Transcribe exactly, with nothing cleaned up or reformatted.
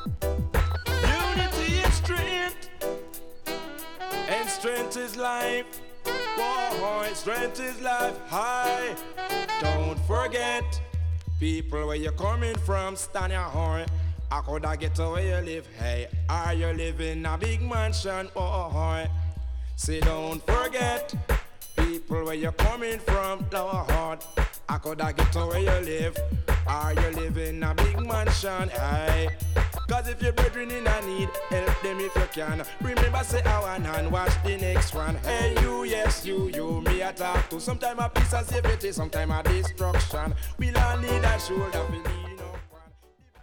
Unity is strength, and strength is life. Boy, strength is life. Hi, don't forget, people, where you're coming from, stand your horn. I coulda get to where you live. Hey, are you living in a big mansion? Boy, say don't forget, people, where you're coming from, Lord. I coulda get to where you live. Are you living in a big mansion? Hey, cause if your brethren in a need, help them if you can. Remember, say our one hand, watch the next one. Hey, you, yes, you, you, me I talk to. Sometime a peace and safety, sometime a destruction. We'll all need a shoulder for me.